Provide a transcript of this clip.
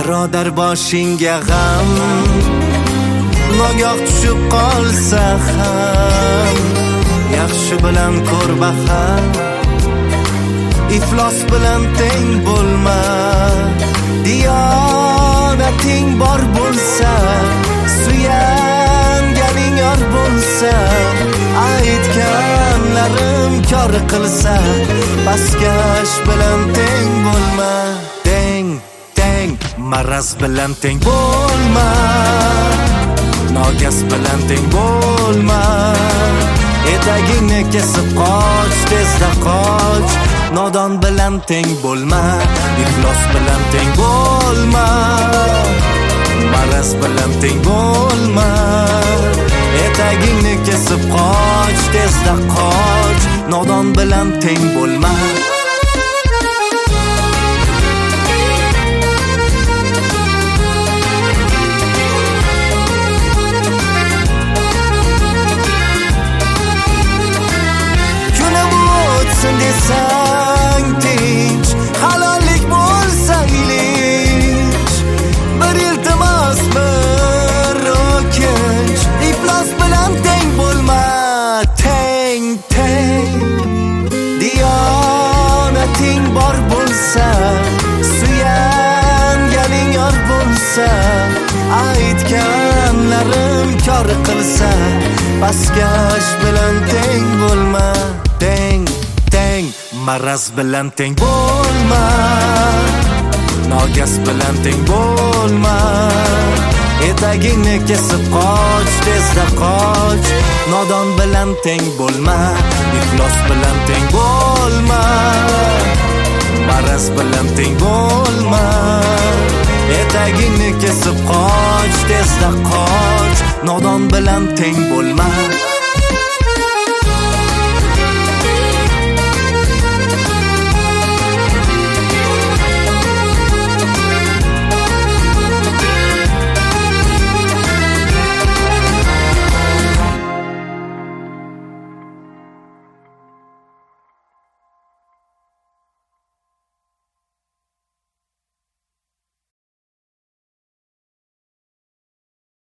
Birodar boshingga g'am nogoh tushib qolsa ham, yaxshi bilan ko'r baham, iflos bilan teng bo'lma. Diyonating bor bo'lsa, suyanganing yor bo'lsa, aytganlarim kor qilsa, pastkash bilan teng bo'lma. Teng maraz bilan teng bo'lma, nogas bilan teng bo'lma. Etagingni kesib qoch, tezda qoch. Nodon bilan teng bo'lma, iflos bilan teng bo'lma, maraz bilan teng bo'lma. Etagingni kesib qoch, tezda qoch. Nodon bilan teng bo'lma. Desang tinch, halollik bo'lsa ilinch. Bir iltimos, bir o'kinch, iflos bilan teng bo'lma. Teng diyonating bor bo'lsa, suyanganing yor bo'lsa, aytganlarim kor qilsa, pastkash bilan teng bo'lma. Maraz bilan teng bo'lma, nogas bilan teng bo'lma. Etagingni kesib qoch, tezda qoch. Nodon bilan teng bo'lma, iflos bilan teng bo'lma, maraz bilan teng bo'lma. Etagingni kesib qoch, tezda qoch. Nodon bilan teng bo'lma.